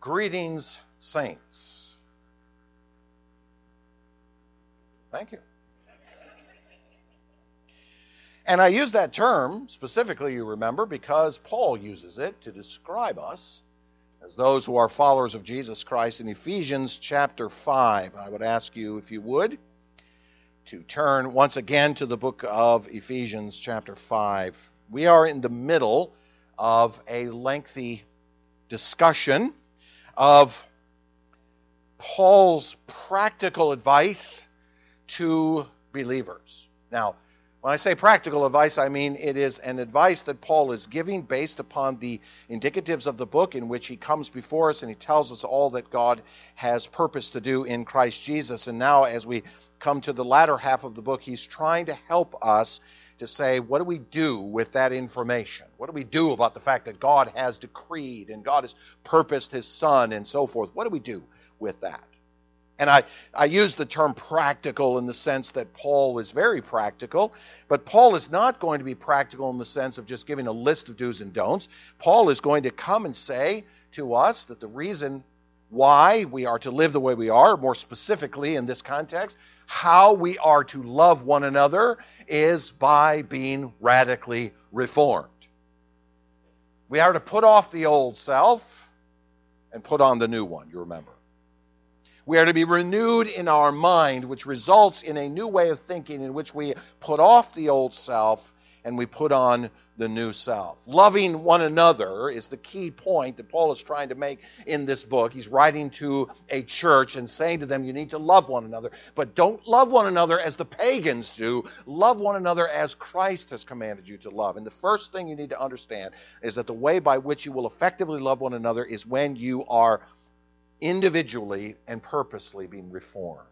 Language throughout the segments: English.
Greetings, saints. Thank you. And I use that term specifically, you remember, because Paul uses it to describe us as those who are followers of Jesus Christ in Ephesians chapter 5. I would ask you, if you would, to turn once again to the book of Ephesians chapter 5. We are in the middle of a lengthy discussion of Paul's practical advice to believers. Now, when I say practical advice, I mean it is an advice that Paul is giving based upon the indicatives of the book, in which he comes before us and he tells us all that God has purposed to do in Christ Jesus. And now, as we come to the latter half of the book, he's trying to help us to say, what do we do with that information? What do we do about the fact that God has decreed and God has purposed his Son and so forth? What do we do with that? And I use the term practical in the sense that Paul is very practical, but Paul is not going to be practical in the sense of just giving a list of do's and don'ts. Paul is going to come and say to us that the reason why we are to live the way we are, more specifically in this context, how we are to love one another, is by being radically reformed. We are to put off the old self and put on the new one, you remember. We are to be renewed in our mind, which results in a new way of thinking in which we put off the old self and we put on the new self. Loving one another is the key point that Paul is trying to make in this book. He's writing to a church and saying to them, you need to love one another, but don't love one another as the pagans do. Love one another as Christ has commanded you to love. And the first thing you need to understand is that the way by which you will effectively love one another is when you are individually and purposely being reformed.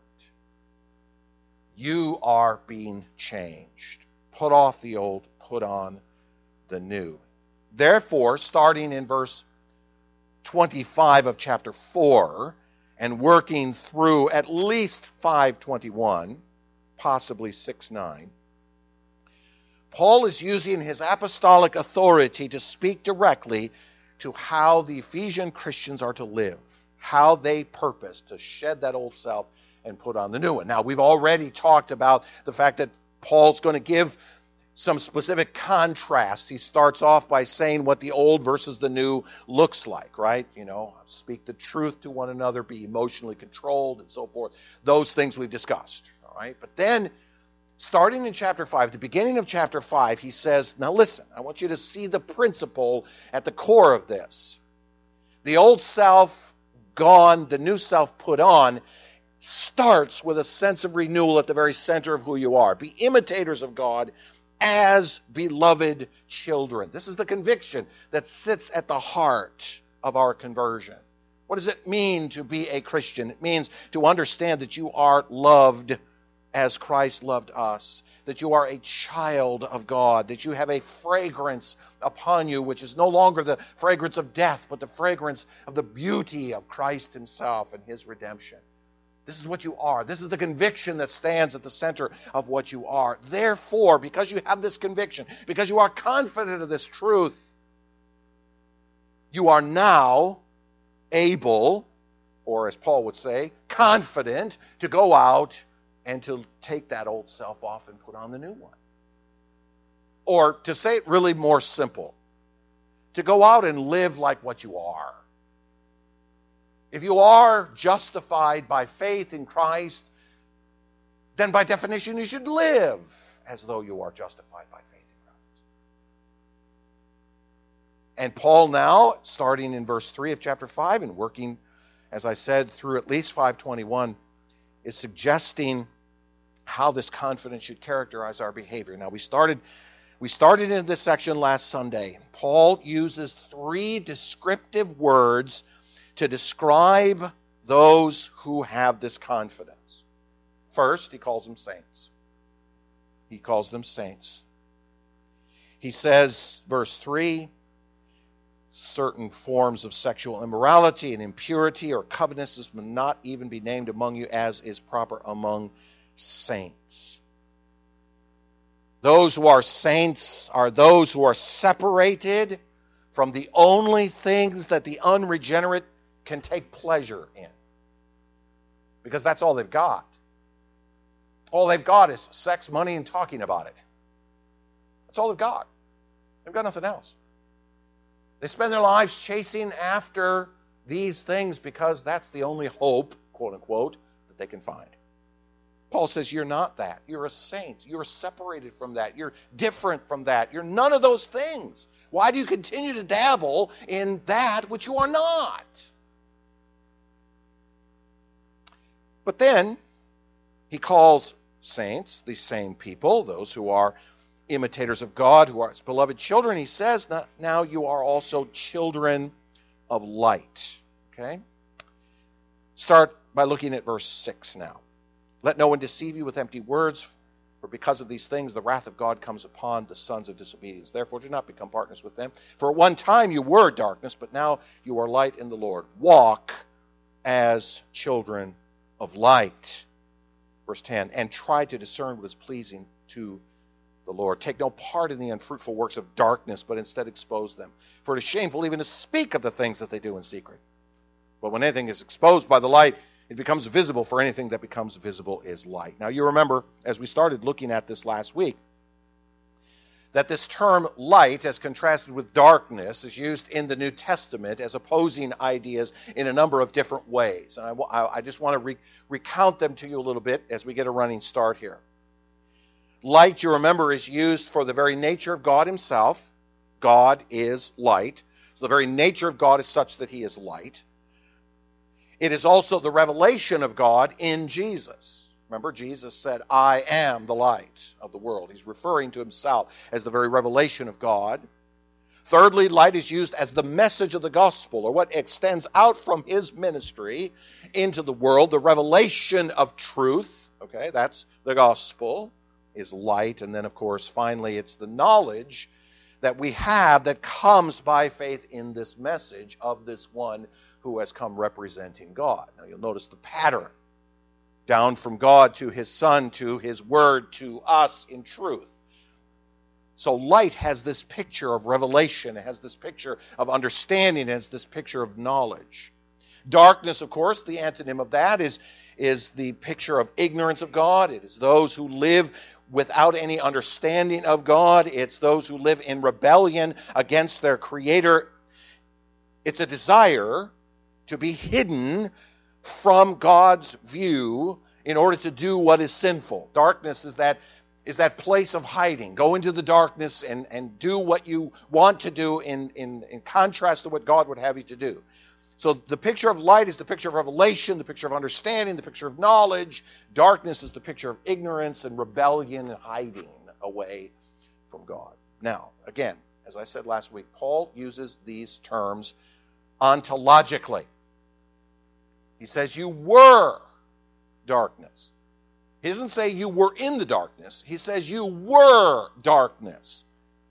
You are being changed. Put off the old, put on the new. Therefore, starting in verse 25 of chapter 4 and working through at least 5:21, possibly 6:9, Paul is using his apostolic authority to speak directly to how the Ephesian Christians are to live, how they purpose to shed that old self and put on the new one. Now, we've already talked about the fact that Paul's going to give some specific contrasts. He starts off by saying what the old versus the new looks like, right? You know, speak the truth to one another, be emotionally controlled, and so forth. Those things we've discussed, all right? But then, starting in chapter 5, the beginning of chapter 5, he says, now listen, I want you to see the principle at the core of this. The old self gone, the new self put on, starts with a sense of renewal at the very center of who you are. Be imitators of God as beloved children. This is the conviction that sits at the heart of our conversion. What does it mean to be a Christian? It means to understand that you are loved as Christ loved us, that you are a child of God, that you have a fragrance upon you, which is no longer the fragrance of death, but the fragrance of the beauty of Christ himself and his redemption. This is what you are. This is the conviction that stands at the center of what you are. Therefore, because you have this conviction, because you are confident of this truth, you are now able, or as Paul would say, confident to go out and to take that old self off and put on the new one. Or to say it really more simple, to go out and live like what you are. If you are justified by faith in Christ, then by definition you should live as though you are justified by faith in Christ. And Paul now, starting in verse 3 of chapter 5 and working, as I said, through at least 5:21, is suggesting how this confidence should characterize our behavior. Now, we started in this section last Sunday. Paul uses 3 descriptive words to describe those who have this confidence. First, he calls them saints. He calls them saints. He says, verse 3, certain forms of sexual immorality and impurity or covetousness will not even be named among you, as is proper among saints. Those who are saints are those who are separated from the only things that the unregenerate can take pleasure in. Because that's all they've got. All they've got is sex, money, and talking about it. That's all they've got. They've got nothing else. They spend their lives chasing after these things because that's the only hope, quote unquote, that they can find. Paul says you're not that. You're a saint. You're separated from that. You're different from that. You're none of those things. Why do you continue to dabble in that which you are not? But then he calls saints, these same people, those who are imitators of God, who are his beloved children, he says, now you are also children of light. Okay? Start by looking at verse 6 now. Let no one deceive you with empty words, for because of these things the wrath of God comes upon the sons of disobedience. Therefore do not become partners with them. For at one time you were darkness, but now you are light in the Lord. Walk as children of light. Verse 10, and try to discern what is pleasing to the Lord. Take no part in the unfruitful works of darkness, but instead expose them. For it is shameful even to speak of the things that they do in secret. But when anything is exposed by the light, it becomes visible, for anything that becomes visible is light. Now you remember, as we started looking at this last week, that this term light, as contrasted with darkness, is used in the New Testament as opposing ideas in a number of different ways. And I just want to recount them to you a little bit as we get a running start here. Light, you remember, is used for the very nature of God himself. God is light. So the very nature of God is such that he is light. It is also the revelation of God in Jesus. Remember, Jesus said, I am the light of the world. He's referring to himself as the very revelation of God. Thirdly, light is used as the message of the gospel, or what extends out from his ministry into the world. The revelation of truth, okay, that's the gospel, is light. And then, of course, finally, it's the knowledge that we have that comes by faith in this message of this one who has come representing God. Now, you'll notice the pattern. Down from God to his Son, to his Word, to us in truth. So light has this picture of revelation. It has this picture of understanding. It has this picture of knowledge. Darkness, of course, the antonym of that is the picture of ignorance of God. It is those who live without any understanding of God. It's those who live in rebellion against their Creator. It's a desire to be hidden from God's view in order to do what is sinful. Darkness is that place of hiding. Go into the darkness and do what you want to do in contrast to what God would have you to do. So the picture of light is the picture of revelation, the picture of understanding, the picture of knowledge. Darkness is the picture of ignorance and rebellion and hiding away from God. Now, again, as I said last week, Paul uses these terms ontologically. He says you were darkness. He doesn't say you were in the darkness. He says you were darkness.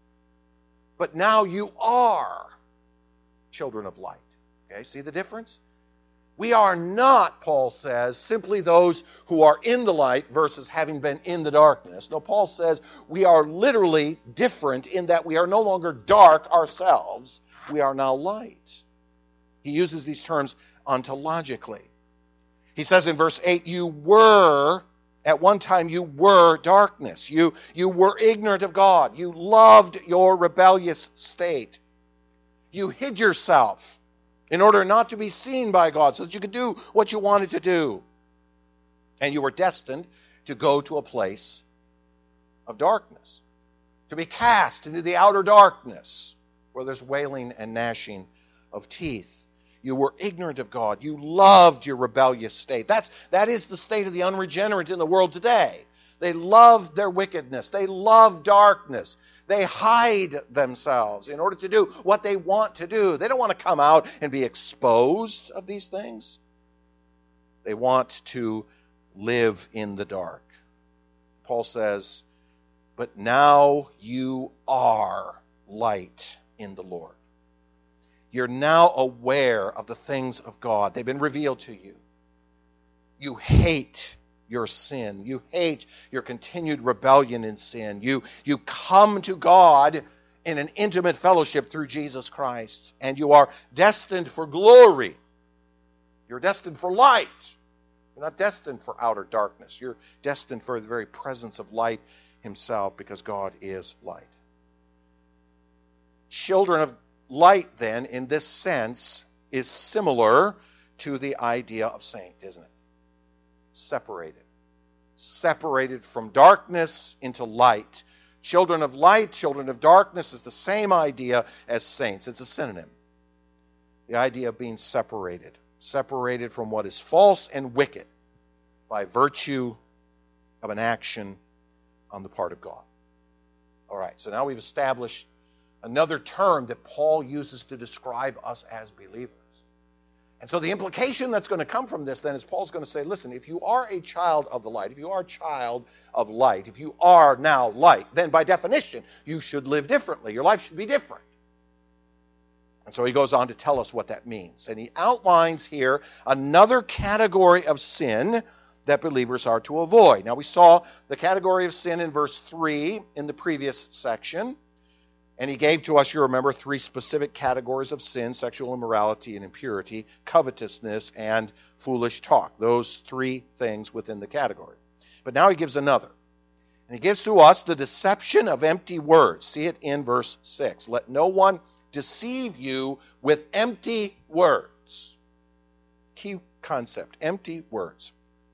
But now you are children of light. Okay, see the difference? We are not, Paul says, simply those who are in the light versus having been in the darkness. No, Paul says we are literally different in that we are no longer dark ourselves. We are now light. He uses these terms ontologically. He says in verse 8, at one time you were darkness. You were ignorant of God. You loved your rebellious state. You hid yourself in order not to be seen by God so that you could do what you wanted to do. And you were destined to go to a place of darkness, to be cast into the outer darkness where there's wailing and gnashing of teeth. You were ignorant of God. You loved your rebellious state. That is the state of the unregenerate in the world today. They love their wickedness. They love darkness. They hide themselves in order to do what they want to do. They don't want to come out and be exposed of these things. They want to live in the dark. Paul says, but now you are light in the Lord. You're now aware of the things of God. They've been revealed to you. You hate your sin. You hate your continued rebellion in sin. You come to God in an intimate fellowship through Jesus Christ. And you are destined for glory You're destined for light. You're not destined for outer darkness. You're destined for the very presence of light himself, because God is light. Children of light, then, in this sense, is similar to the idea of saint, isn't it? Separated. Separated from darkness into light. Children of light, children of darkness is the same idea as saints. It's a synonym. The idea of being separated. Separated from what is false and wicked by virtue of an action on the part of God. All right, so now we've established another term that Paul uses to describe us as believers. And so the implication that's going to come from this then is Paul's going to say, listen, if you are a child of the light, if you are a child of light, if you are now light, then by definition, you should live differently. Your life should be different. And so he goes on to tell us what that means. And he outlines here another category of sin that believers are to avoid. Now we saw the category of sin in verse 3 in the previous section. And he gave to us, you remember, 3 specific categories of sin: sexual immorality and impurity, covetousness, and foolish talk. Those 3 things within the category. But now he gives another. And he gives to us the deception of empty words. See it in verse 6. Let no one deceive you with empty words. Key concept, empty words.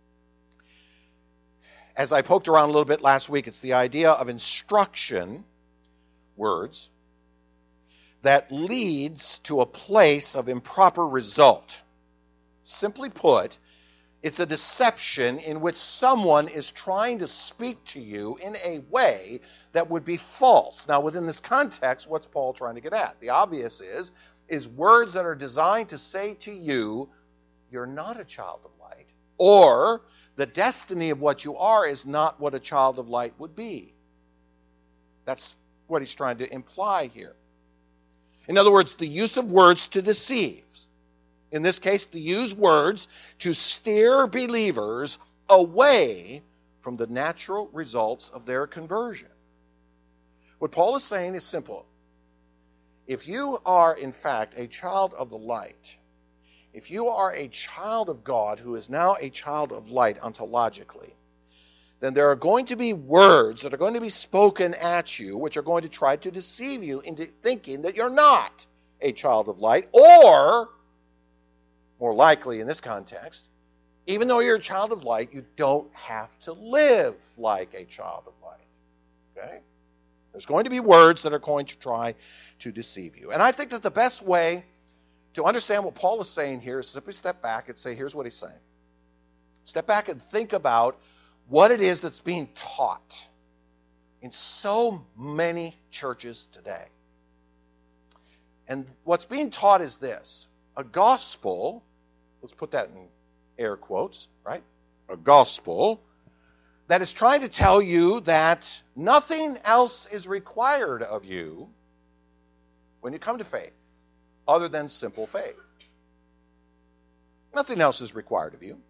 As I poked around a little bit last week, it's the idea of instruction words that leads to a place of improper result. Simply put, it's a deception in which someone is trying to speak to you in a way that would be false. Now, within this context, what's Paul trying to get at? The obvious is words that are designed to say to you, you're not a child of light, or the destiny of what you are is not what a child of light would be. That's what he's trying to imply here. In other words, the use of words to deceive. In this case, to use words to steer believers away from the natural results of their conversion. What Paul is saying is simple. If you are, in fact, a child of the light, if you are a child of God who is now a child of light ontologically, then there are going to be words that are going to be spoken at you which are going to try to deceive you into thinking that you're not a child of light, or, more likely in this context, even though you're a child of light, you don't have to live like a child of light. Okay? There's going to be words that are going to try to deceive you. And I think that the best way to understand what Paul is saying here is simply step back and say, here's what he's saying. Step back and think about what it is that's being taught in so many churches today. And what's being taught is this: a gospel, let's put that in air quotes, right? A gospel that is trying to tell you that nothing else is required of you when you come to faith other than simple faith. Nothing else is required of you.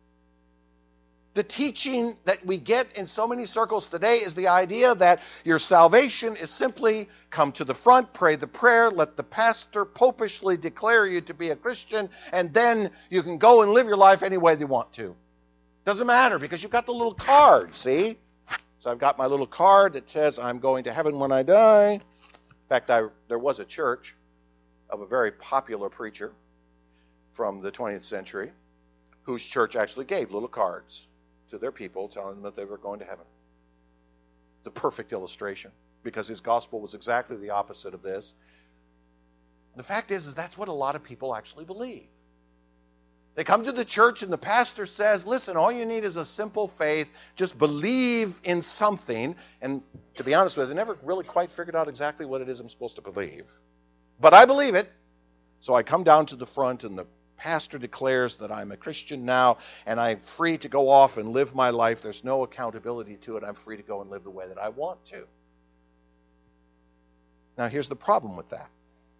The teaching that we get in so many circles today is the idea that your salvation is simply come to the front, pray the prayer, let the pastor popishly declare you to be a Christian, and then you can go and live your life any way you want to. Doesn't matter because you've got the little card, see? So I've got my little card that says I'm going to heaven when I die. In fact, there was a church of a very popular preacher from the 20th century whose church actually gave little cards to their people telling them that they were going to heaven. It's a perfect illustration because his gospel was exactly the opposite of this. The fact is that's what a lot of people actually believe. They come to the church and the pastor says, listen, all you need is a simple faith. Just believe in something. And to be honest with you, I never really quite figured out exactly what it is I'm supposed to believe. But I believe it. So I come down to the front and the pastor declares that I'm a Christian now and I'm free to go off and live my life. There's no accountability to it. I'm free to go and live the way that I want to. Now here's the problem with that.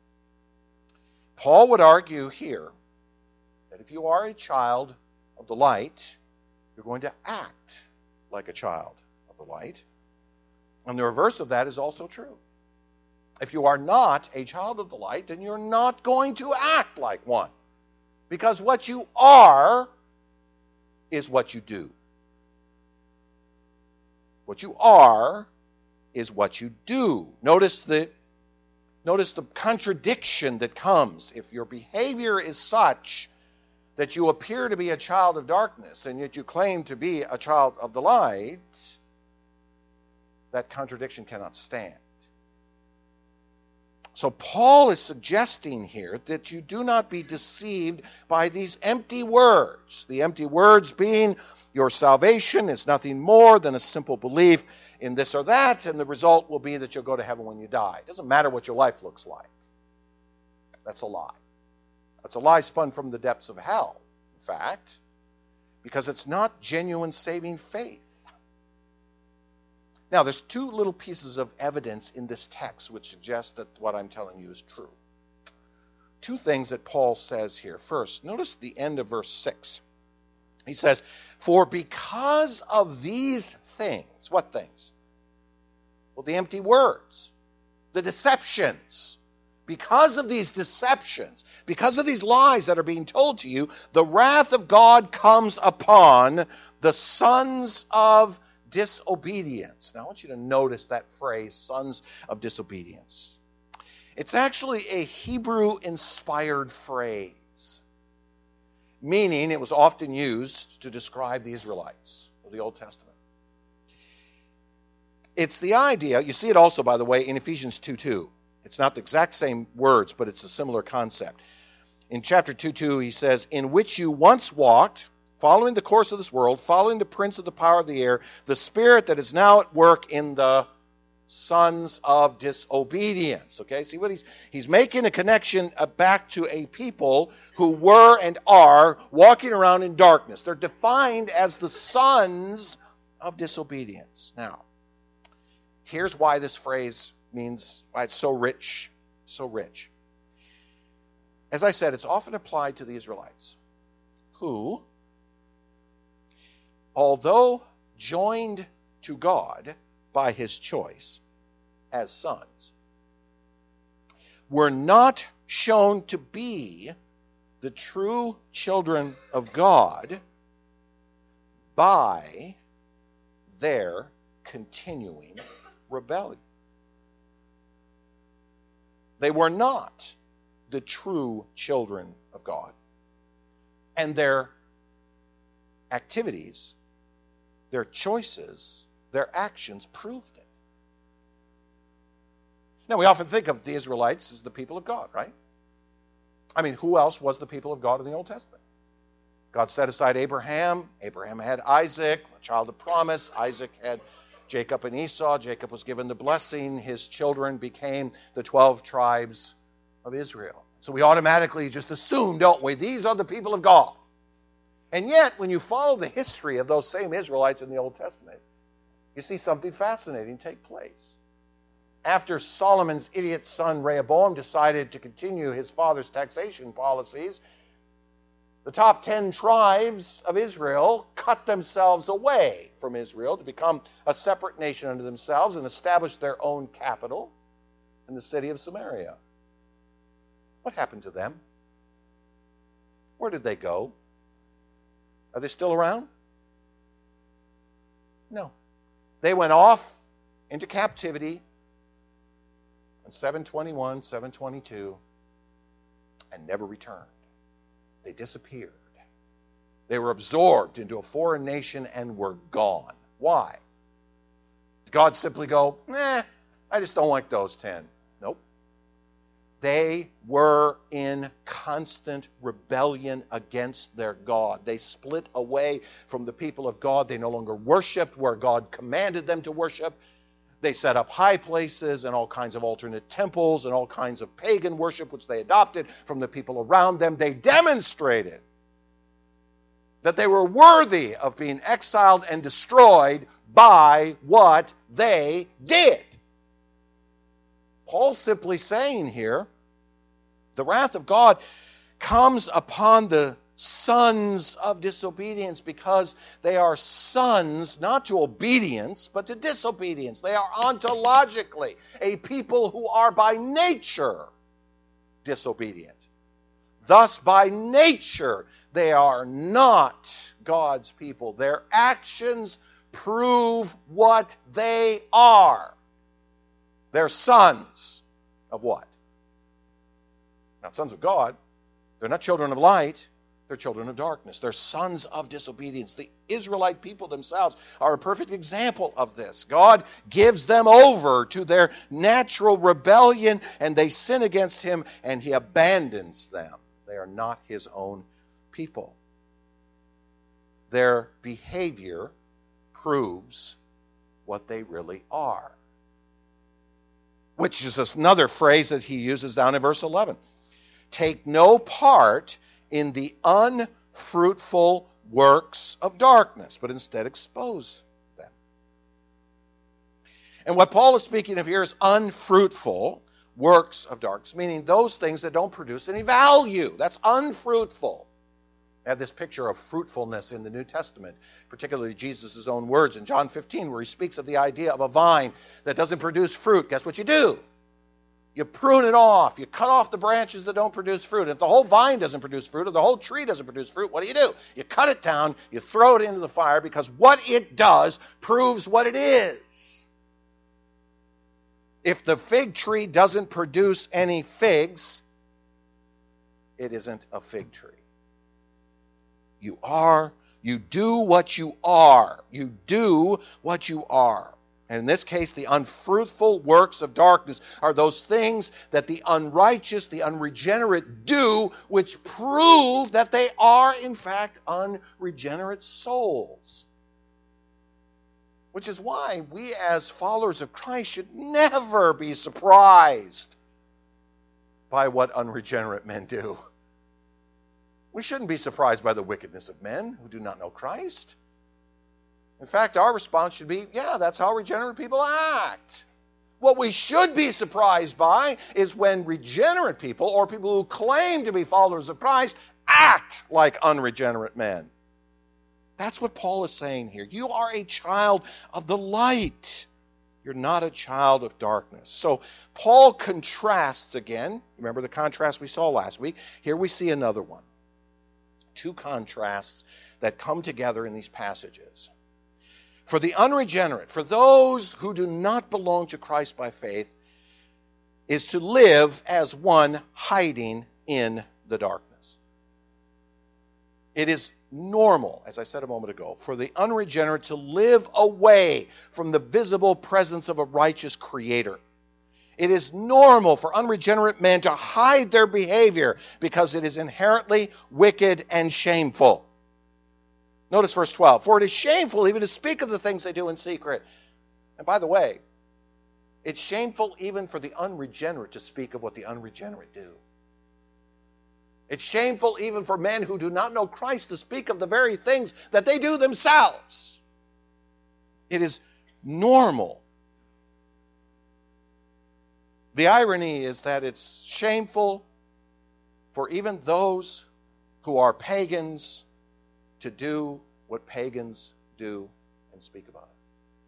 Paul would argue here that if you are a child of the light, you're going to act like a child of the light. And the reverse of that is also true. If you are not a child of the light, then you're not going to act like one. Because what you are is what you do. What you are is what you do. Notice the contradiction that comes. If your behavior is such that you appear to be a child of darkness and yet you claim to be a child of the light, that contradiction cannot stand. So Paul is suggesting here that you do not be deceived by these empty words. The empty words being your salvation is nothing more than a simple belief in this or that, and the result will be that you'll go to heaven when you die. It doesn't matter what your life looks like. That's a lie. That's a lie spun from the depths of hell, in fact, because it's not genuine saving faith. Now, there's two little pieces of evidence in this text which suggest that what I'm telling you is true. Two things that Paul says here. First, notice the end of verse 6. He says, "For because of these things," what things? Well, the empty words, the deceptions. Because of these deceptions, because of these lies that are being told to you, the wrath of God comes upon the sons of disobedience. Now, I want you to notice that phrase, sons of disobedience. It's actually a Hebrew-inspired phrase, meaning it was often used to describe the Israelites of the Old Testament. It's the idea, you see it also, by the way, in Ephesians 2:2. It's not the exact same words, but it's a similar concept. In chapter 2:2, he says, "In which you once walked, following the course of this world, following the prince of the power of the air, the spirit that is now at work in the sons of disobedience." Okay, see what he's making a connection back to a people who were and are walking around in darkness. They're defined as the sons of disobedience. Now, here's why this phrase means, why it's so rich, so rich. As I said, it's often applied to the Israelites, who, although joined to God by his choice as sons, were not shown to be the true children of God by their continuing rebellion. They were not the true children of God. And their activities, their choices, their actions proved it. Now, we often think of the Israelites as the people of God, right? I mean, who else was the people of God in the Old Testament? God set aside Abraham. Abraham had Isaac, a child of promise. Isaac had Jacob and Esau. Jacob was given the blessing. His children became the 12 tribes of Israel. So we automatically just assume, don't we, these are the people of God. And yet, when you follow the history of those same Israelites in the Old Testament, you see something fascinating take place. After Solomon's idiot son Rehoboam decided to continue his father's taxation policies, the top 10 tribes of Israel cut themselves away from Israel to become a separate nation unto themselves and establish their own capital in the city of Samaria. What happened to them? Where did they go? Are they still around? No. They went off into captivity in 721, 722, and never returned. They disappeared. They were absorbed into a foreign nation and were gone. Why? Did God simply go, I just don't like those 10? Nope. They were in constant rebellion against their God. They split away from the people of God. They no longer worshiped where God commanded them to worship. They set up high places and all kinds of alternate temples and all kinds of pagan worship, which they adopted from the people around them. They demonstrated that they were worthy of being exiled and destroyed by what they did. Paul's simply saying here, the wrath of God comes upon the sons of disobedience because they are sons not to obedience but to disobedience. They are ontologically a people who are by nature disobedient. Thus, by nature, they are not God's people. Their actions prove what they are. They're sons of what? Not sons of God. They're not children of light. They're children of darkness. They're sons of disobedience. The Israelite people themselves are a perfect example of this. God gives them over to their natural rebellion, and they sin against him, and he abandons them. They are not his own people. Their behavior proves what they really are. Which is another phrase that he uses down in verse 11. Take no part in the unfruitful works of darkness, but instead expose them. And what Paul is speaking of here is unfruitful works of darkness, meaning those things that don't produce any value. That's unfruitful. I have this picture of fruitfulness in the New Testament, particularly Jesus' own words in John 15, where he speaks of the idea of a vine that doesn't produce fruit. Guess what you do? You prune it off. You cut off the branches that don't produce fruit. If the whole vine doesn't produce fruit, or the whole tree doesn't produce fruit, what do? You cut it down, you throw it into the fire, because what it does proves what it is. If the fig tree doesn't produce any figs, it isn't a fig tree. You do what you are. You do what you are. And in this case, the unfruitful works of darkness are those things that the unrighteous, the unregenerate do, which prove that they are, in fact, unregenerate souls. Which is why we as followers of Christ should never be surprised by what unregenerate men do. We shouldn't be surprised by the wickedness of men who do not know Christ. In fact, our response should be, yeah, that's how regenerate people act. What we should be surprised by is when regenerate people, or people who claim to be followers of Christ, act like unregenerate men. That's what Paul is saying here. You are a child of the light. You're not a child of darkness. So Paul contrasts again. Remember the contrast we saw last week? Here we see another one. Two contrasts that come together in these passages. For the unregenerate, for those who do not belong to Christ by faith, is to live as one hiding in the darkness. It is normal, as I said a moment ago, for the unregenerate to live away from the visible presence of a righteous Creator. It is normal for unregenerate men to hide their behavior because it is inherently wicked and shameful. Notice verse 12. For it is shameful even to speak of the things they do in secret. And by the way, it's shameful even for the unregenerate to speak of what the unregenerate do. It's shameful even for men who do not know Christ to speak of the very things that they do themselves. It is normal. The irony is that it's shameful for even those who are pagans to do what pagans do and speak about it.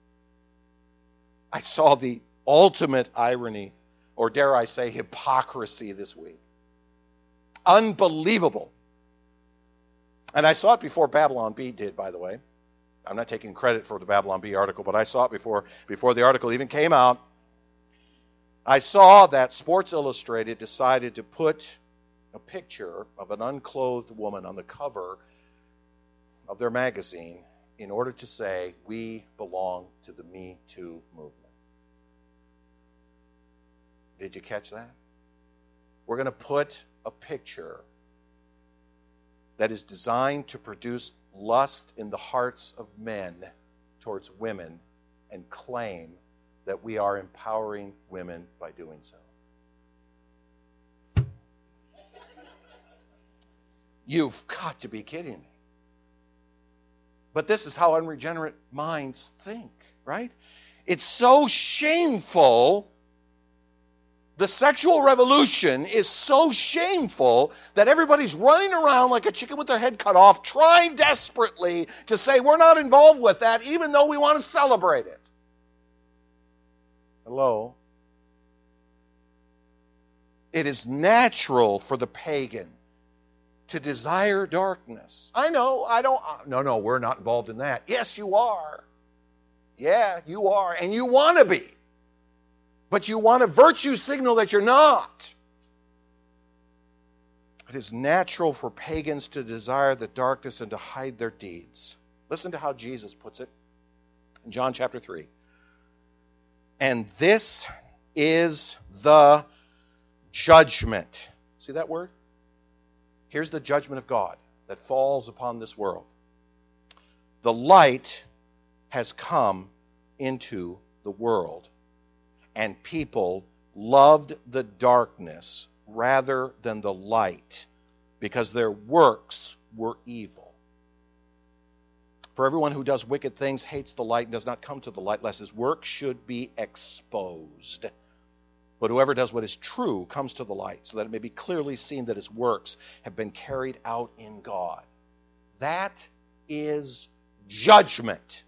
I saw the ultimate irony, or dare I say hypocrisy, this week. Unbelievable. And I saw it before Babylon Bee did, by the way. I'm not taking credit for the Babylon Bee article, but I saw it before the article even came out. I saw that Sports Illustrated decided to put a picture of an unclothed woman on the cover of their magazine in order to say, we belong to the Me Too movement. Did you catch that? We're going to put a picture that is designed to produce lust in the hearts of men towards women and claim that we are empowering women by doing so. You've got to be kidding me. But this is how unregenerate minds think, right? It's so shameful. The sexual revolution is so shameful that everybody's running around like a chicken with their head cut off, trying desperately to say we're not involved with that, even though we want to celebrate it. Hello? It is natural for the pagan to desire darkness. I know, no, we're not involved in that. Yes, you are. Yeah, you are, and you want to be. But you want to virtue signal that you're not. It is natural for pagans to desire the darkness and to hide their deeds. Listen to how Jesus puts it in John chapter 3. And this is the judgment. See that word? Here's the judgment of God that falls upon this world. The light has come into the world, and people loved the darkness rather than the light, because their works were evil. For everyone who does wicked things hates the light and does not come to the light, lest his work should be exposed. But whoever does what is true comes to the light, so that it may be clearly seen that his works have been carried out in God. That is judgment.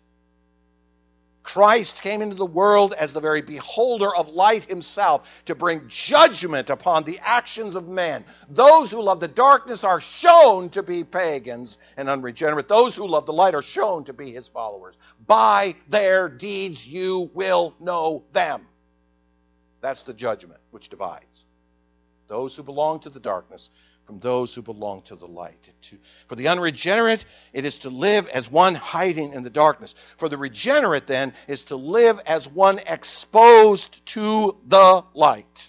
Christ came into the world as the very beholder of light himself to bring judgment upon the actions of men. Those who love the darkness are shown to be pagans and unregenerate. Those who love the light are shown to be his followers. By their deeds you will know them. That's the judgment which divides those who belong to the darkness from those who belong to the light. For the unregenerate, it is to live as one hiding in the darkness. For the regenerate, then, is to live as one exposed to the light.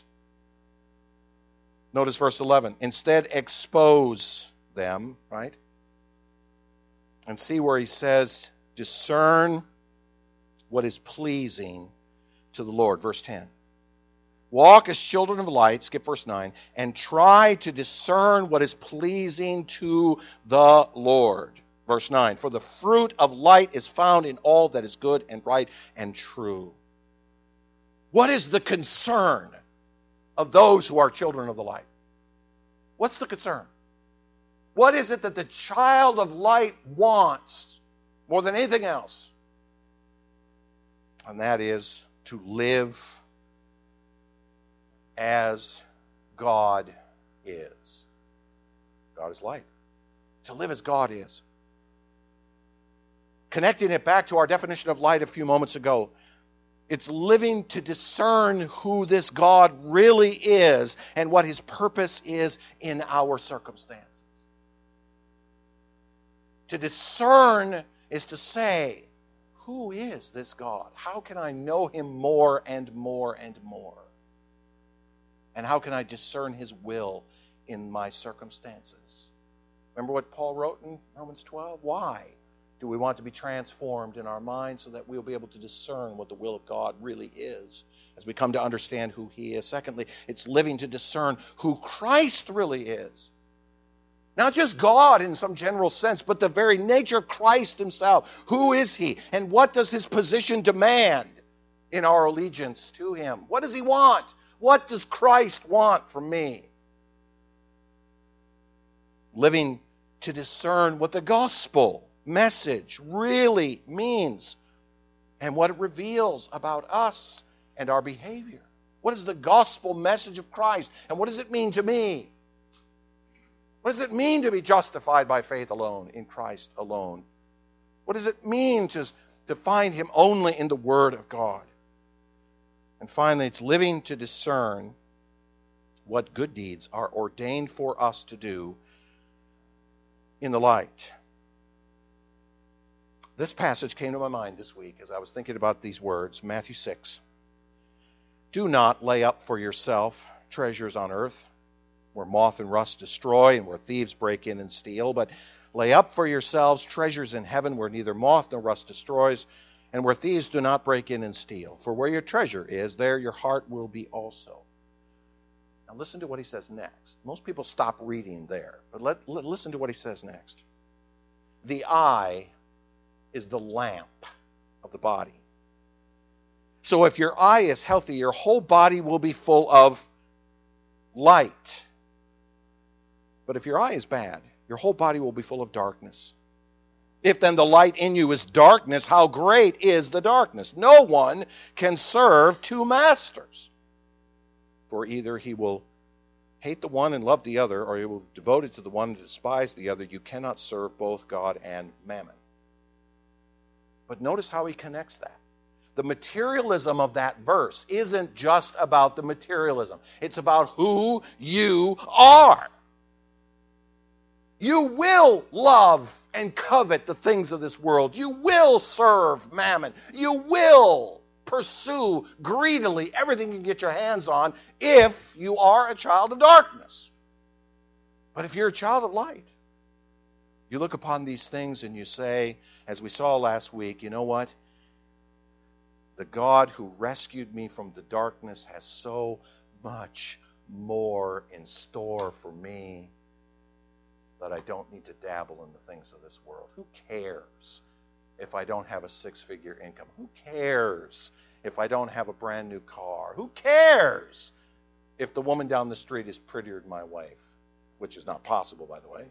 Notice verse 11. Instead, expose them, right? And see where he says, discern what is pleasing to the Lord. Verse 10. Walk as children of light, skip verse 9, and try to discern what is pleasing to the Lord. Verse 9, for the fruit of light is found in all that is good and right and true. What is the concern of those who are children of the light? What's the concern? What is it that the child of light wants more than anything else? And that is to live as God is. God is light. To live as God is. Connecting it back to our definition of light a few moments ago, it's living to discern who this God really is and what his purpose is in our circumstances. To discern is to say, who is this God? How can I know him more and more and more? And how can I discern his will in my circumstances? Remember what Paul wrote in Romans 12? Why do we want to be transformed in our minds so that we'll be able to discern what the will of God really is as we come to understand who he is? Secondly, it's living to discern who Christ really is. Not just God in some general sense, but the very nature of Christ himself. Who is he? And what does his position demand in our allegiance to him? What does he want? What does Christ want from me? Living to discern what the gospel message really means and what it reveals about us and our behavior. What is the gospel message of Christ? And what does it mean to me? What does it mean to be justified by faith alone, in Christ alone? What does it mean to find him only in the Word of God? And finally, it's living to discern what good deeds are ordained for us to do in the light. This passage came to my mind this week as I was thinking about these words, Matthew 6. Do not lay up for yourself treasures on earth, where moth and rust destroy and where thieves break in and steal, but lay up for yourselves treasures in heaven, where neither moth nor rust destroys, and where thieves do not break in and steal. For where your treasure is, there your heart will be also. Now listen to what he says next. Most people stop reading there, but listen to what he says next. The eye is the lamp of the body. So if your eye is healthy, your whole body will be full of light. But if your eye is bad, your whole body will be full of darkness. If then the light in you is darkness, how great is the darkness? No one can serve two masters. For either he will hate the one and love the other, or you will be devoted to the one and despise the other. You cannot serve both God and mammon. But notice how he connects that. The materialism of that verse isn't just about the materialism. It's about who you are. You will love and covet the things of this world. You will serve mammon. You will pursue greedily everything you can get your hands on if you are a child of darkness. But if you're a child of light, you look upon these things and you say, as we saw last week, you know what? The God who rescued me from the darkness has so much more in store for me that I don't need to dabble in the things of this world. Who cares if I don't have a six-figure income? Who cares if I don't have a brand new car? Who cares if the woman down the street is prettier than my wife? Which is not possible, by the way.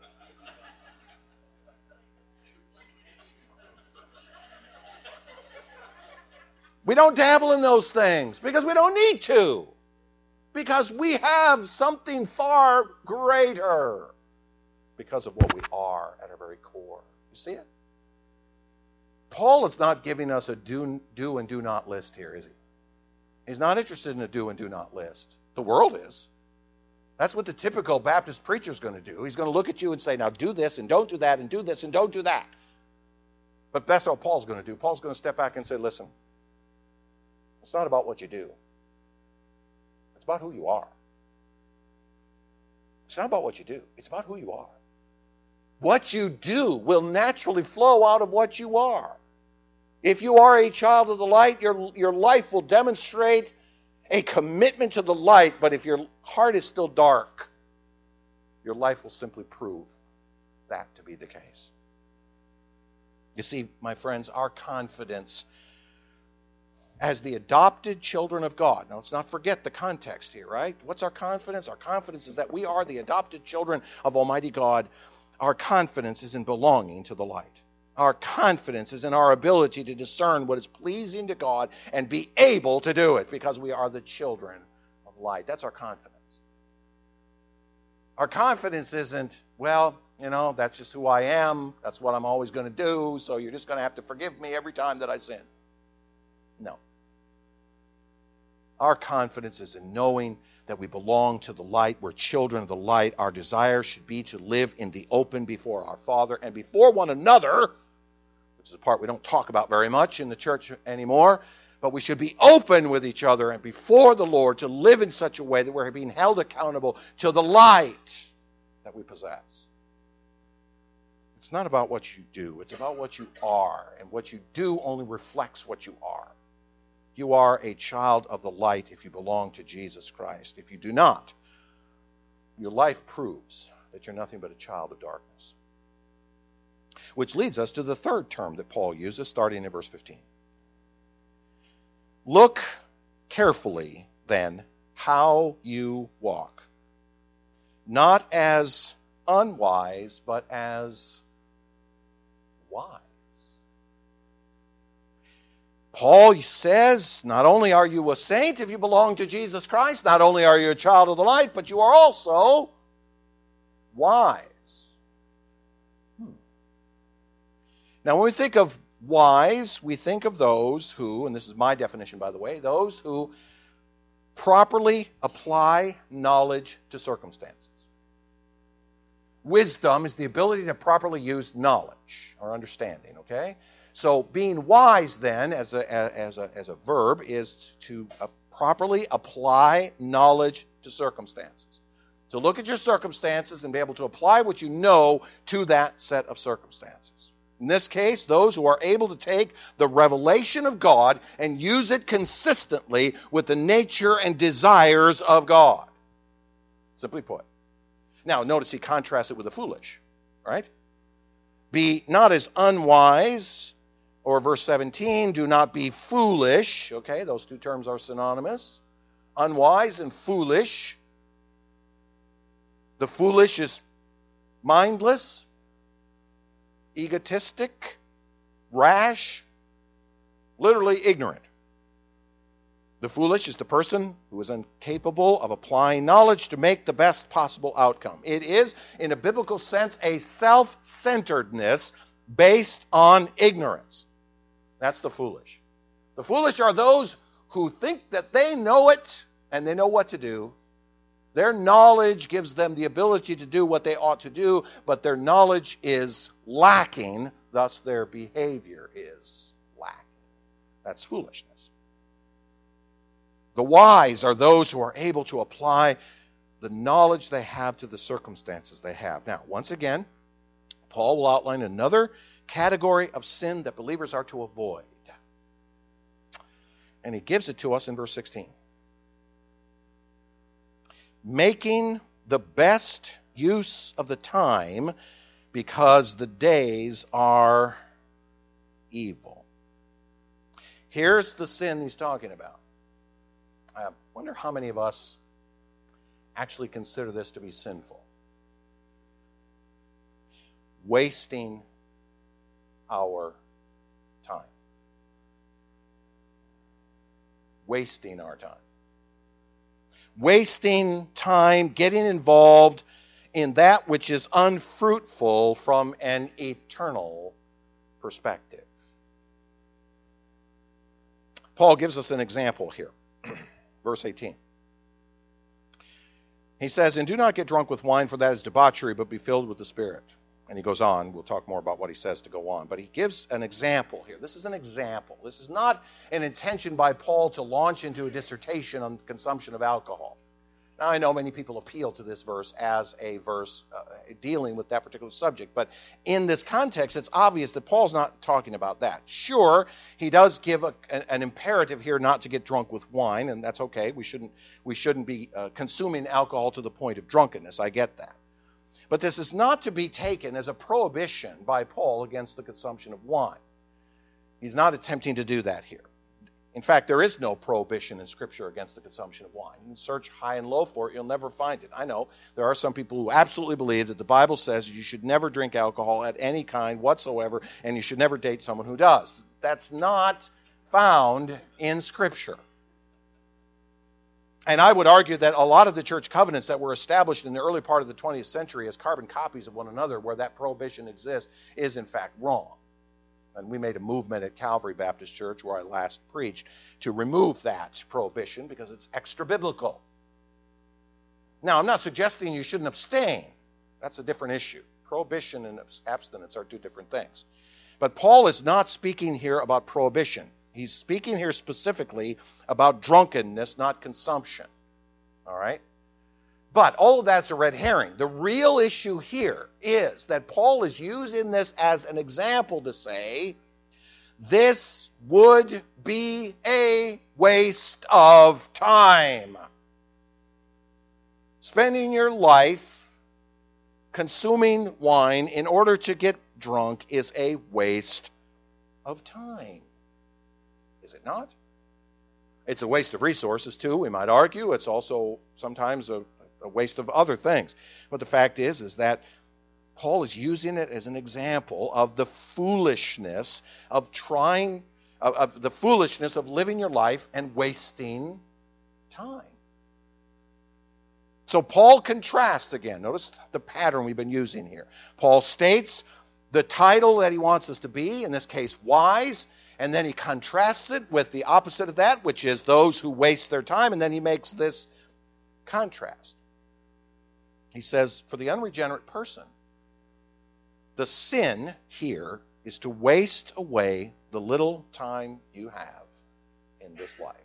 We don't dabble in those things because we don't need to. Because we have something far greater because of what we are at our very core. You see it? Paul is not giving us a do and do not list here, is he? He's not interested in a do and do not list. The world is. That's what the typical Baptist preacher is going to do. He's going to look at you and say, now do this and don't do that and do this and don't do that. But that's what Paul's going to do. Paul's going to step back and say, listen, it's not about what you do. It's about who you are. It's not about what you do. It's about who you are. What you do will naturally flow out of what you are. If you are a child of the light, your life will demonstrate a commitment to the light, but if your heart is still dark, your life will simply prove that to be the case. You see, my friends, our confidence as the adopted children of God. Now, let's not forget the context here, right? What's our confidence? Our confidence is that we are the adopted children of Almighty God. Our confidence is in belonging to the light. Our confidence is in our ability to discern what is pleasing to God and be able to do it because we are the children of light. That's our confidence. Our confidence isn't, well, that's just who I am. That's what I'm always going to do, so you're just going to have to forgive me every time that I sin. No. Our confidence is in knowing that we belong to the light. We're children of the light. Our desire should be to live in the open before our Father and before one another, which is a part we don't talk about very much in the church anymore, but we should be open with each other and before the Lord to live in such a way that we're being held accountable to the light that we possess. It's not about what you do. It's about what you are, and what you do only reflects what you are. You are a child of the light if you belong to Jesus Christ. If you do not, your life proves that you're nothing but a child of darkness. Which leads us to the third term that Paul uses, starting in verse 15. Look carefully, then, how you walk, not as unwise, but as wise. Paul says, not only are you a saint if you belong to Jesus Christ, not only are you a child of the light, but you are also wise. Now, when we think of wise, we think of those who, and this is my definition, by the way, those who properly apply knowledge to circumstances. Wisdom is the ability to properly use knowledge or understanding, okay? So being wise then, as a verb, is to properly apply knowledge to circumstances. To look at your circumstances and be able to apply what you know to that set of circumstances. In this case, those who are able to take the revelation of God and use it consistently with the nature and desires of God. Simply put. Now, notice he contrasts it with the foolish, right? Be not as unwise, or verse 17, do not be foolish. Okay, those two terms are synonymous. Unwise and foolish. The foolish is mindless, egotistic, rash, literally ignorant. The foolish is the person who is incapable of applying knowledge to make the best possible outcome. It is, in a biblical sense, a self-centeredness based on ignorance. That's the foolish. The foolish are those who think that they know it and they know what to do. Their knowledge gives them the ability to do what they ought to do, but their knowledge is lacking, thus their behavior is lacking. That's foolishness. The wise are those who are able to apply the knowledge they have to the circumstances they have. Now, once again, Paul will outline another category of sin that believers are to avoid. And he gives it to us in verse 16. Making the best use of the time because the days are evil. Here's the sin he's talking about. I wonder how many of us actually consider this to be sinful. Wasting our time. Wasting our time. Wasting time getting involved in that which is unfruitful from an eternal perspective. Paul gives us an example here. Verse 18. He says, "And do not get drunk with wine, for that is debauchery, but be filled with the Spirit." And he goes on. We'll talk more about what he says to go on. But he gives an example here. This is an example. This is not an intention by Paul to launch into a dissertation on the consumption of alcohol. Now, I know many people appeal to this verse as a verse dealing with that particular subject, but in this context, it's obvious that Paul's not talking about that. Sure, he does give an imperative here not to get drunk with wine, and that's okay. We shouldn't be consuming alcohol to the point of drunkenness. I get that. But this is not to be taken as a prohibition by Paul against the consumption of wine. He's not attempting to do that here. In fact, there is no prohibition in Scripture against the consumption of wine. You can search high and low for it. You'll never find it. I know there are some people who absolutely believe that the Bible says you should never drink alcohol at any kind whatsoever, and you should never date someone who does. That's not found in Scripture. And I would argue that a lot of the church covenants that were established in the early part of the 20th century as carbon copies of one another, where that prohibition exists, is in fact wrong. And we made a movement at Calvary Baptist Church, where I last preached, to remove that prohibition because it's extra-biblical. Now, I'm not suggesting you shouldn't abstain. That's a different issue. Prohibition and abstinence are two different things. But Paul is not speaking here about prohibition. He's speaking here specifically about drunkenness, not consumption. All right? But all of that's a red herring. The real issue here is that Paul is using this as an example to say, this would be a waste of time. Spending your life consuming wine in order to get drunk is a waste of time. Is it not? It's a waste of resources, too, we might argue. It's also sometimes a waste of other things. But the fact is that Paul is using it as an example of the foolishness of the foolishness of living your life and wasting time. So Paul contrasts again. Notice the pattern we've been using here. Paul states the title that he wants us to be, in this case, wise, and then he contrasts it with the opposite of that, which is those who waste their time, and then he makes this contrast. He says, for the unregenerate person, the sin here is to waste away the little time you have in this life.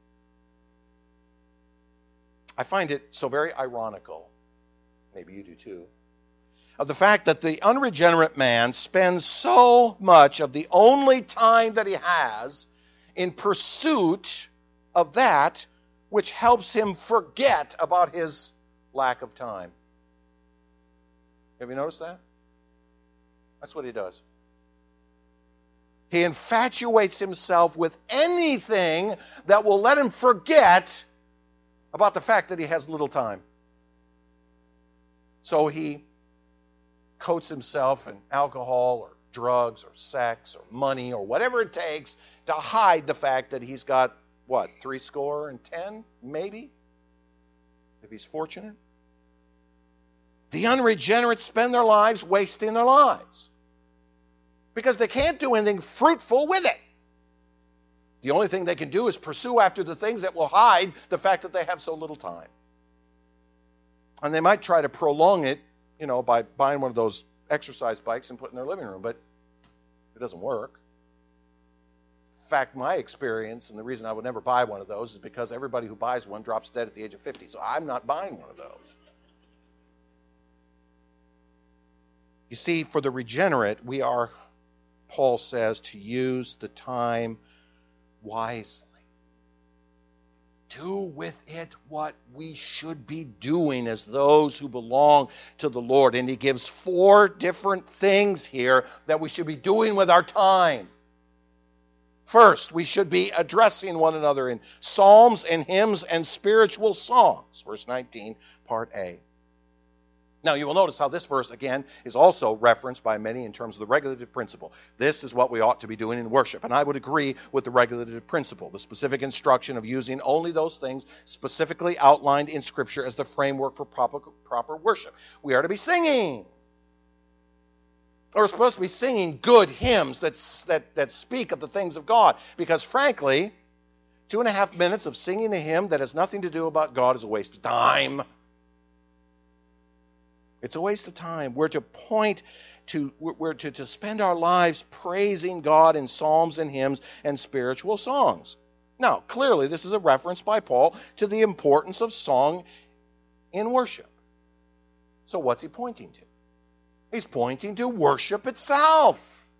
I find it so very ironical, maybe you do too, of the fact that the unregenerate man spends so much of the only time that he has in pursuit of that which helps him forget about his lack of time. Have you noticed that? That's what he does. He infatuates himself with anything that will let him forget about the fact that he has little time. So he coats himself in alcohol or drugs or sex or money or whatever it takes to hide the fact that he's got what, 70, maybe, if he's fortunate. The unregenerate spend their lives wasting their lives because they can't do anything fruitful with it. The only thing they can do is pursue after the things that will hide the fact that they have so little time. And they might try to prolong it, by buying one of those exercise bikes and putting in their living room, but it doesn't work. In fact, my experience, and the reason I would never buy one of those, is because everybody who buys one drops dead at the age of 50. So I'm not buying one of those. You see, for the regenerate, we are, Paul says, to use the time wisely. Do with it what we should be doing as those who belong to the Lord. And he gives 4 different things here that we should be doing with our time. First, we should be addressing one another in psalms and hymns and spiritual songs. Verse 19, part A. Now, you will notice how this verse, again, is also referenced by many in terms of the regulative principle. This is what we ought to be doing in worship. And I would agree with the regulative principle, the specific instruction of using only those things specifically outlined in Scripture as the framework for proper worship. We are to be singing. We're supposed to be singing good hymns that speak of the things of God. Because, frankly, 2.5 minutes of singing a hymn that has nothing to do about God is a waste of time. It's a waste of time. We're to spend our lives praising God in psalms and hymns and spiritual songs. Now, clearly, this is a reference by Paul to the importance of song in worship. So what's he pointing to? He's pointing to worship itself.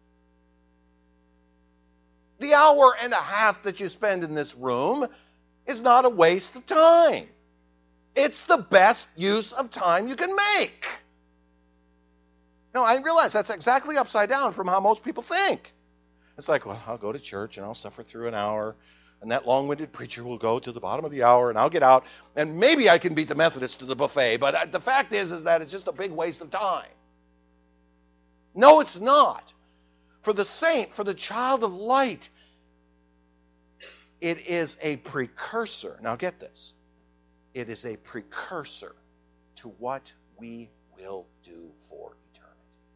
The 1.5 hours that you spend in this room is not a waste of time. It's the best use of time you can make. No, I realize that's exactly upside down from how most people think. It's like, well, I'll go to church and I'll suffer through an hour, and that long-winded preacher will go to the bottom of the hour, and I'll get out, and maybe I can beat the Methodists to the buffet, but the fact is that it's just a big waste of time. No, it's not. For the saint, for the child of light, it is a precursor. Now get this. It is a precursor to what we will do for eternity.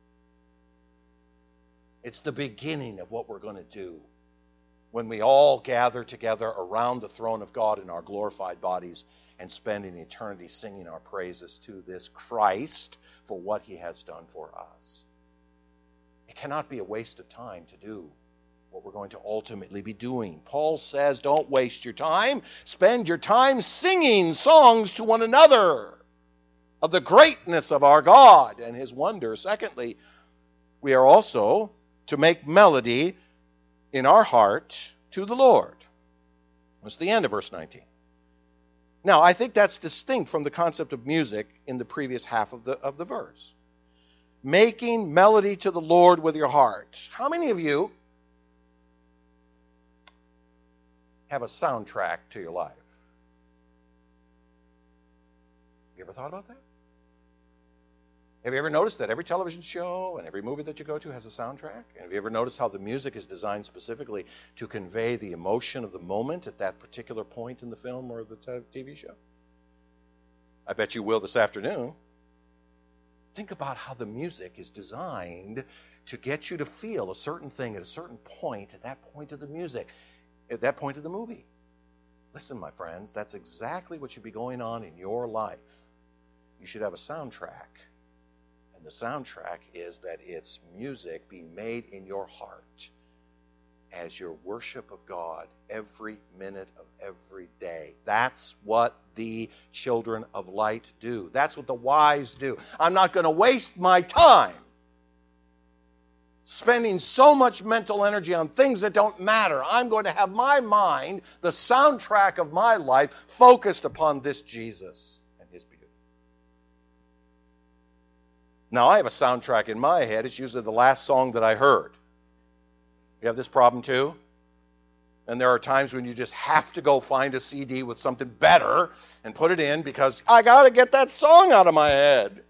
It's the beginning of what we're going to do when we all gather together around the throne of God in our glorified bodies and spend an eternity singing our praises to this Christ for what he has done for us. It cannot be a waste of time to do what we're going to ultimately be doing. Paul says, don't waste your time. Spend your time singing songs to one another of the greatness of our God and his wonder. Secondly, we are also to make melody in our heart to the Lord. That's the end of verse 19. Now, I think that's distinct from the concept of music in the previous half of the verse. Making melody to the Lord with your heart. How many of you have a soundtrack to your life? You ever thought about that? Have you ever noticed that every television show and every movie that you go to has a soundtrack? And have you ever noticed how the music is designed specifically to convey the emotion of the moment at that particular point in the film or the TV show? I bet you will this afternoon. Think about how the music is designed to get you to feel a certain thing at a certain point, at that point of the music, at that point of the movie. Listen, my friends, that's exactly what should be going on in your life. You should have a soundtrack. And the soundtrack is that it's music being made in your heart as your worship of God every minute of every day. That's what the children of light do. That's what the wise do. I'm not going to waste my time spending so much mental energy on things that don't matter. I'm going to have my mind, the soundtrack of my life, focused upon this Jesus and his beauty. Now, I have a soundtrack in my head. It's usually the last song that I heard. You have this problem too? And there are times when you just have to go find a CD with something better and put it in because I got to get that song out of my head.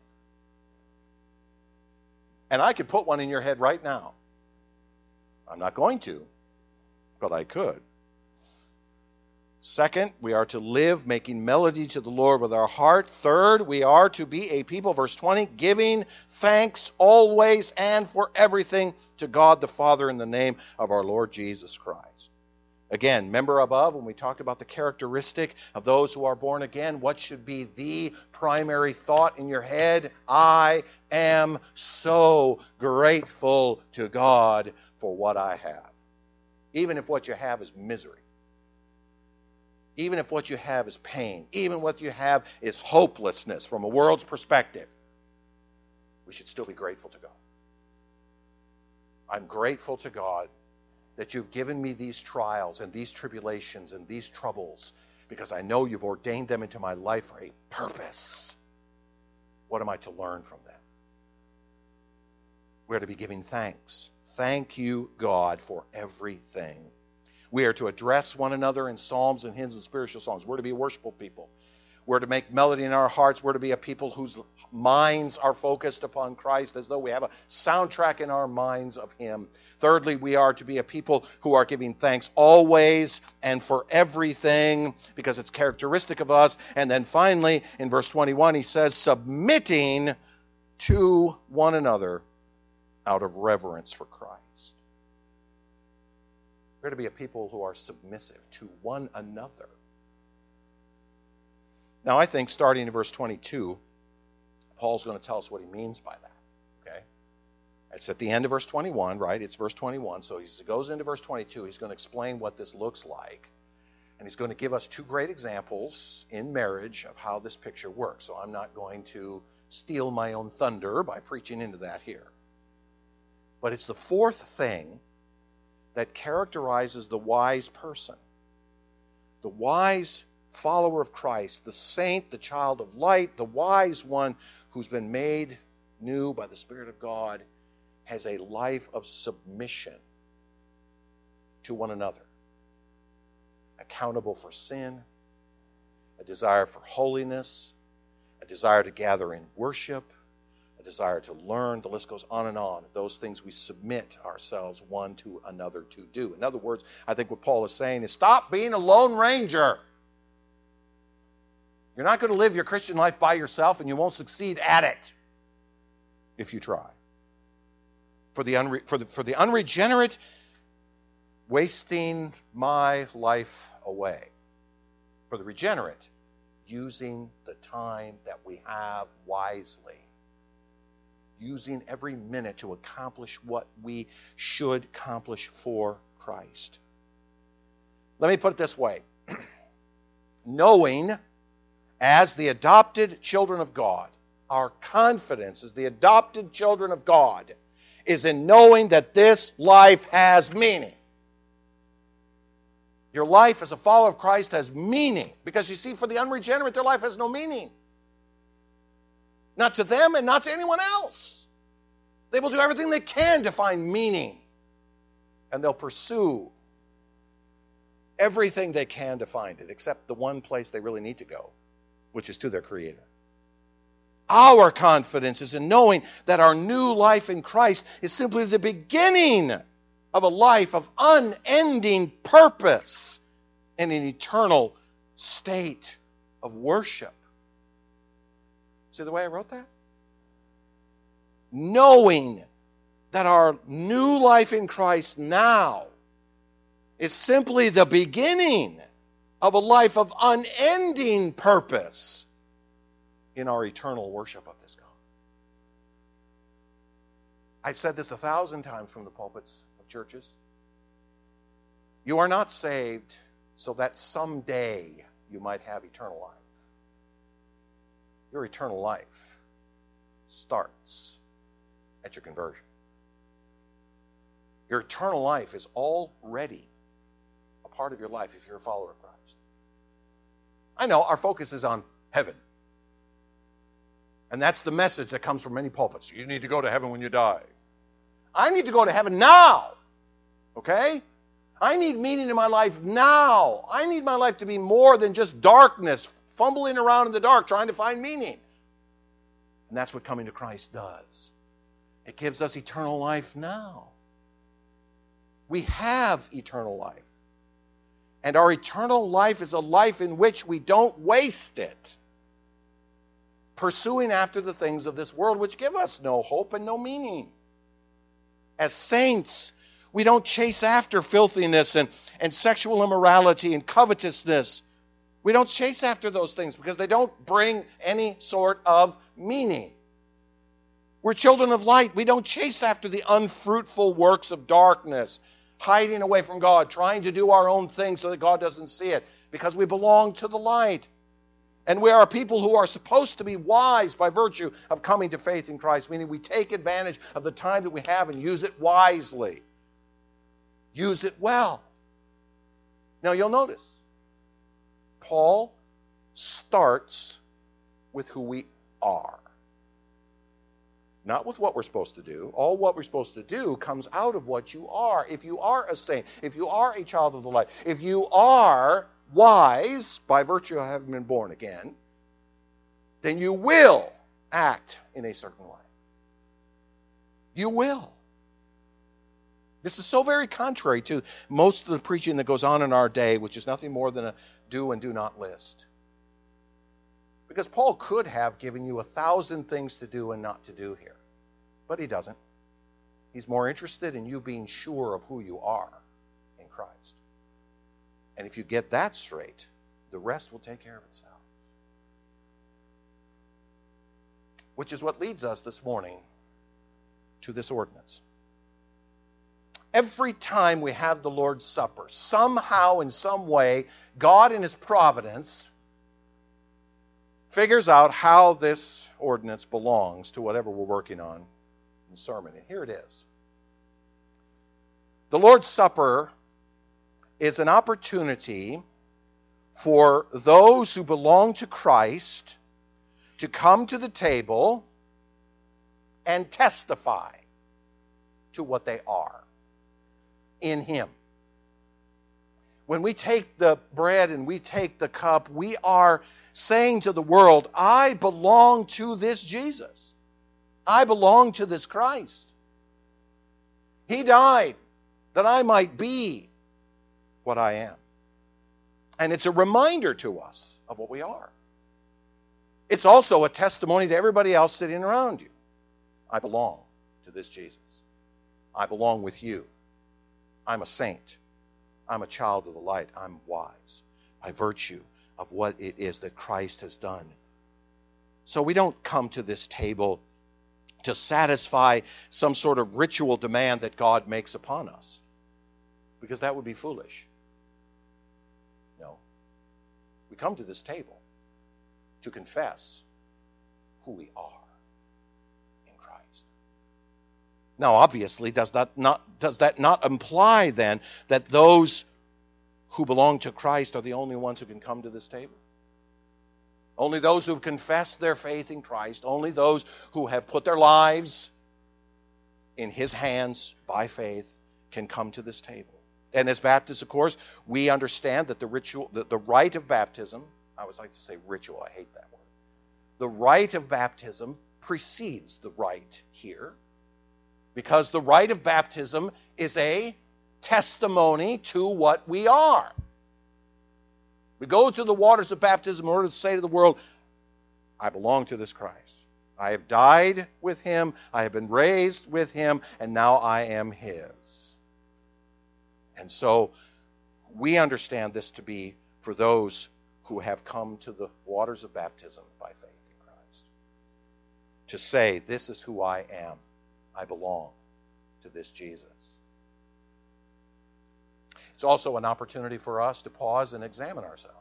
And I could put one in your head right now. I'm not going to, but I could. Second, we are to live making melody to the Lord with our heart. Third, we are to be a people, verse 20, giving thanks always and for everything to God the Father in the name of our Lord Jesus Christ. Again, remember above when we talked about the characteristic of those who are born again, what should be the primary thought in your head? I am so grateful to God for what I have. Even if what you have is misery. Even if what you have is pain. Even what you have is hopelessness from a world's perspective. We should still be grateful to God. I'm grateful to God that you've given me these trials and these tribulations and these troubles because I know you've ordained them into my life for a purpose. What am I to learn from them? We're to be giving thanks. Thank you, God, for everything. We are to address one another in psalms and hymns and spiritual songs. We're to be a worshipful people. We're to make melody in our hearts. We're to be a people whose minds are focused upon Christ as though we have a soundtrack in our minds of Him. Thirdly, we are to be a people who are giving thanks always and for everything because it's characteristic of us. And then finally, in verse 21, he says, submitting to one another out of reverence for Christ. We're to be a people who are submissive to one another. Now, I think starting in verse 22, Paul's going to tell us what he means by that. Okay? It's at the end of verse 21, right? It's verse 21. So he goes into verse 22. He's going to explain what this looks like. And he's going to give us two great examples in marriage of how this picture works. So I'm not going to steal my own thunder by preaching into that here. But it's the fourth thing that characterizes the wise person. The wise follower of Christ, the saint, the child of light, the wise one who's been made new by the Spirit of God, has a life of submission to one another. Accountable for sin, a desire for holiness, a desire to gather in worship, a desire to learn. The list goes on and on. Those things we submit ourselves one to another to do. In other words, I think what Paul is saying is stop being a lone ranger. You're not going to live your Christian life by yourself, and you won't succeed at it if you try. For the unregenerate, wasting my life away. For the regenerate, using the time that we have wisely. Using every minute to accomplish what we should accomplish for Christ. Let me put it this way. Knowing, as the adopted children of God, our confidence as the adopted children of God is in knowing that this life has meaning. Your life as a follower of Christ has meaning. Because you see, for the unregenerate, their life has no meaning. Not to them and not to anyone else. They will do everything they can to find meaning. And they'll pursue everything they can to find it, except the one place they really need to go, which is to their Creator. Our confidence is in knowing that our new life in Christ is simply the beginning of a life of unending purpose and an eternal state of worship. See the way I wrote that? Knowing that our new life in Christ now is simply the beginning of a life of unending purpose in our eternal worship of this God. I've said this 1,000 times from the pulpits of churches. You are not saved so that someday you might have eternal life. Your eternal life starts at your conversion. Your eternal life is already a part of your life if you're a follower of Christ. I know our focus is on heaven. And that's the message that comes from many pulpits. You need to go to heaven when you die. I need to go to heaven now. Okay? I need meaning in my life now. I need my life to be more than just darkness, fumbling around in the dark trying to find meaning. And that's what coming to Christ does. It gives us eternal life now. We have eternal life. And our eternal life is a life in which we don't waste it pursuing after the things of this world, which give us no hope and no meaning. As saints, we don't chase after filthiness and sexual immorality and covetousness. We don't chase after those things because they don't bring any sort of meaning. We're children of light. We don't chase after the unfruitful works of darkness, hiding away from God, trying to do our own thing so that God doesn't see it, because we belong to the light. And we are people who are supposed to be wise by virtue of coming to faith in Christ, meaning we take advantage of the time that we have and use it wisely. Use it well. Now you'll notice, Paul starts with who we are. Not with what we're supposed to do. All what we're supposed to do comes out of what you are. If you are a saint, if you are a child of the light, if you are wise by virtue of having been born again, then you will act in a certain way. You will. This is so very contrary to most of the preaching that goes on in our day, which is nothing more than a do and do not list. Because Paul could have given you 1,000 things to do and not to do here. But he doesn't. He's more interested in you being sure of who you are in Christ. And if you get that straight, the rest will take care of itself. Which is what leads us this morning to this ordinance. Every time we have the Lord's Supper, somehow, in some way, God in His providence figures out how this ordinance belongs to whatever we're working on in the sermon. And here it is. The Lord's Supper is an opportunity for those who belong to Christ to come to the table and testify to what they are in Him. When we take the bread and we take the cup, we are saying to the world, I belong to this Jesus. I belong to this Christ. He died that I might be what I am. And it's a reminder to us of what we are. It's also a testimony to everybody else sitting around you. I belong to this Jesus. I belong with you. I'm a saint. I'm a child of the light. I'm wise by virtue of what it is that Christ has done. So we don't come to this table to satisfy some sort of ritual demand that God makes upon us, because that would be foolish. No. We come to this table to confess who we are in Christ. Now, obviously, does that not imply then that those who belong to Christ are the only ones who can come to this table? Only those who have confessed their faith in Christ, only those who have put their lives in His hands by faith can come to this table. And as Baptists, of course, we understand that the rite of baptism, I always like to say ritual, I hate that word. The rite of baptism precedes the rite here, because the rite of baptism is a testimony to what we are. We go to the waters of baptism in order to say to the world, I belong to this Christ. I have died with Him, I have been raised with Him, and now I am His. And so we understand this to be for those who have come to the waters of baptism by faith in Christ. To say, this is who I am. I belong to this Jesus. It's also an opportunity for us to pause and examine ourselves.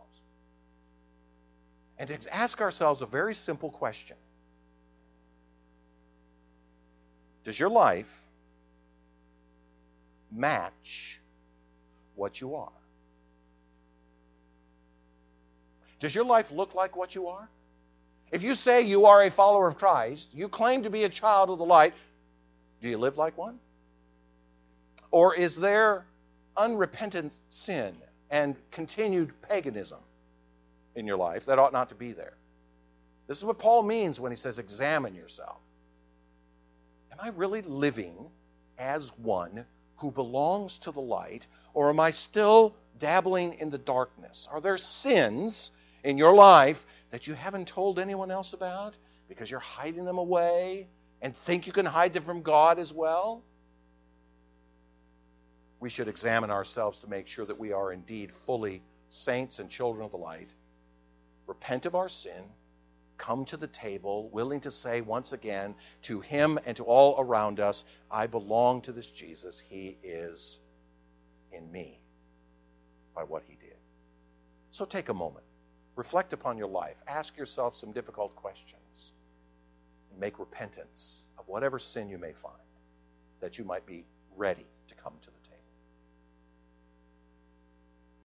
And to ask ourselves a very simple question. Does your life match what you are? Does your life look like what you are? If you say you are a follower of Christ, you claim to be a child of the light, do you live like one? Or is there unrepentant sin and continued paganism in your life that ought not to be there? This is what Paul means when he says examine yourself. Am I really living as one who belongs to the light, or am I still dabbling in the darkness? Are there sins in your life that you haven't told anyone else about because you're hiding them away and think you can hide them from God as well? We should examine ourselves to make sure that we are indeed fully saints and children of the light. Repent of our sin, come to the table, willing to say once again to him and to all around us, I belong to this Jesus. He is in me by what he did. So take a moment. Reflect upon your life. Ask yourself some difficult questions. And make repentance of whatever sin you may find, that you might be ready to come to the